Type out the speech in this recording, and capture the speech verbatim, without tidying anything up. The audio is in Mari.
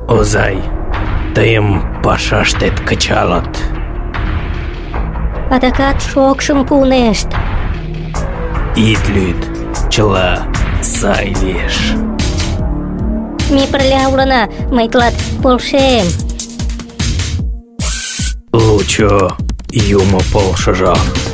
Озай, тыйым пашаштет кычалыт. Адакат шокшым пуынешт. Ит лӱд, чыла сай лиеш. Ме пырля улына, мый тылат полшем. Лучо юмо полшыжо.